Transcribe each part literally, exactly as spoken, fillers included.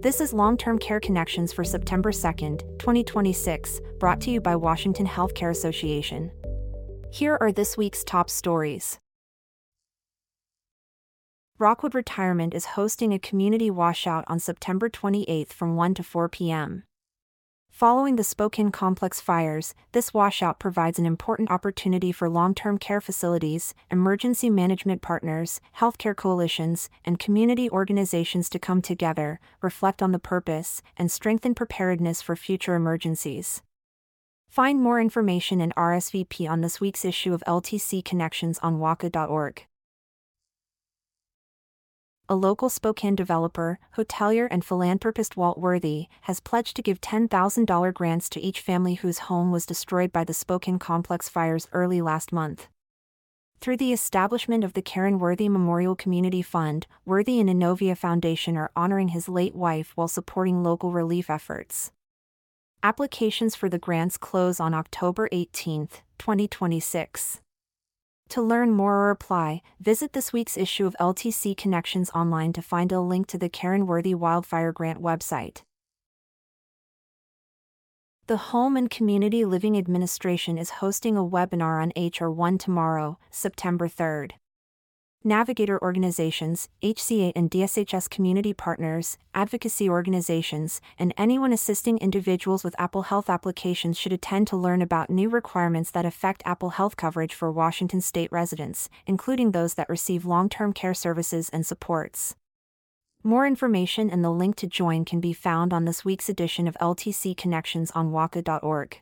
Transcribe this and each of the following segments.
This is Long-Term Care Connections for September second, twenty twenty-six, brought to you by Washington Healthcare Association. Here are this week's top stories. Rockwood Retirement is hosting a community washout on September twenty-eighth from one to four p m Following the Spokane Complex fires, this washout provides an important opportunity for long-term care facilities, emergency management partners, healthcare coalitions, and community organizations to come together, reflect on the purpose, and strengthen preparedness for future emergencies. Find more information and R S V P on this week's issue of L T C Connections on W A C A dot org. A local Spokane developer, hotelier and philanthropist Walt Worthy, has pledged to give ten thousand dollars grants to each family whose home was destroyed by the Spokane Complex fires early last month. Through the establishment of the Karen Worthy Memorial Community Fund, Worthy and Innovia Foundation are honoring his late wife while supporting local relief efforts. Applications for the grants close on October eighteenth, twenty twenty-six. To learn more or apply, visit this week's issue of L T C Connections online to find a link to the Karen Worthy Wildfire Grant website. The Home and Community Living Administration is hosting a webinar on H R one tomorrow, September third. Navigator organizations, H C A and D S H S community partners, advocacy organizations, and anyone assisting individuals with Apple Health applications should attend to learn about new requirements that affect Apple Health coverage for Washington state residents, including those that receive long-term care services and supports. More information and the link to join can be found on this week's edition of L T C Connections on W A C A dot org.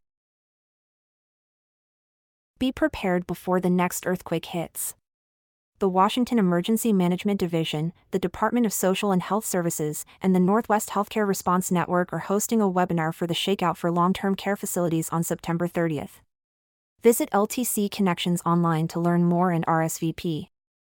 Be prepared before the next earthquake hits. The Washington Emergency Management Division, the Department of Social and Health Services, and the Northwest Healthcare Response Network are hosting a webinar for the Shakeout for Long-Term Care Facilities on September thirtieth. Visit L T C Connections online to learn more and R S V P.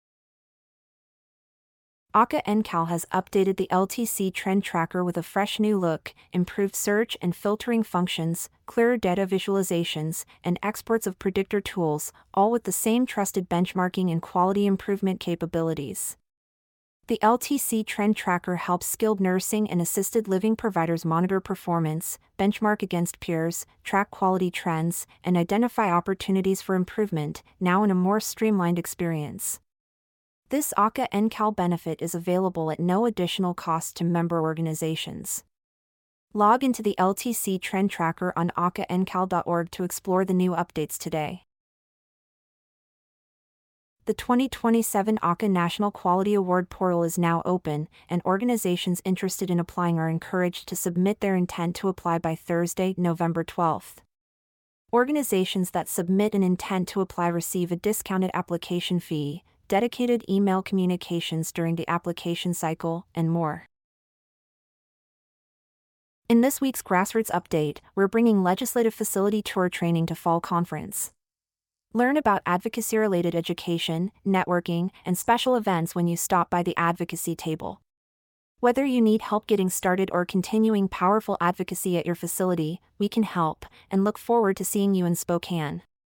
A C A N Cal has updated the L T C Trend Tracker with a fresh new look, improved search and filtering functions, clearer data visualizations, and exports of predictor tools, all with the same trusted benchmarking and quality improvement capabilities. The L T C Trend Tracker helps skilled nursing and assisted living providers monitor performance, benchmark against peers, track quality trends, and identify opportunities for improvement, now in a more streamlined experience. This A C A N Cal benefit is available at no additional cost to member organizations. Log into the L T C Trend Tracker on A C A N Cal dot org to explore the new updates today. The twenty twenty-seven A C A National Quality Award portal is now open, and organizations interested in applying are encouraged to submit their intent to apply by Thursday, November twelfth. Organizations that submit an intent to apply receive a discounted application fee, dedicated email communications during the application cycle, and more. In this week's Grassroots Update, we're bringing legislative facility tour training to fall conference. Learn about advocacy-related education, networking, and special events when you stop by the advocacy table. Whether you need help getting started or continuing powerful advocacy at your facility, we can help, and look forward to seeing you in Spokane.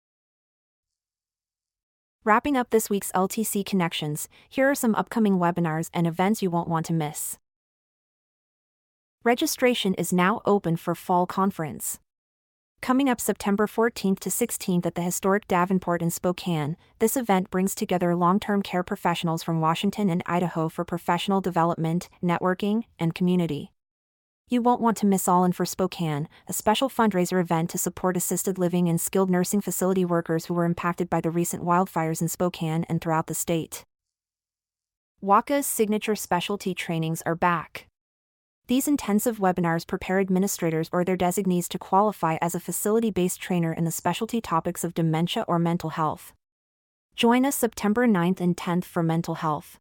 Wrapping up this week's L T C Connections, here are some upcoming webinars and events you won't want to miss. Registration is now open for Fall Conference. Coming up September fourteenth to sixteenth at the historic Davenport in Spokane, this event brings together long-term care professionals from Washington and Idaho for professional development, networking, and community. You won't want to miss All In for Spokane, a special fundraiser event to support assisted living and skilled nursing facility workers who were impacted by the recent wildfires in Spokane and throughout the state. W A C A's signature specialty trainings are back. These intensive webinars prepare administrators or their designees to qualify as a facility-based trainer in the specialty topics of dementia or mental health. Join us September ninth and tenth for mental health.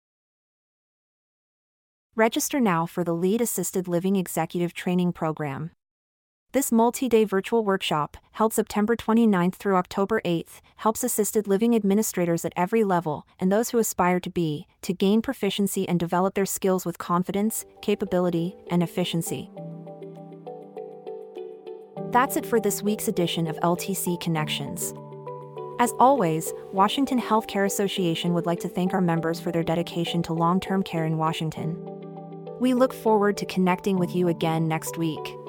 Register now for the LEAD Assisted Living Executive Training Program. This multi-day virtual workshop, held September twenty-ninth through October eighth, helps assisted living administrators at every level, and those who aspire to be, to gain proficiency and develop their skills with confidence, capability, and efficiency. That's it for this week's edition of L T C Connections. As always, Washington Healthcare Association would like to thank our members for their dedication to long-term care in Washington. We look forward to connecting with you again next week.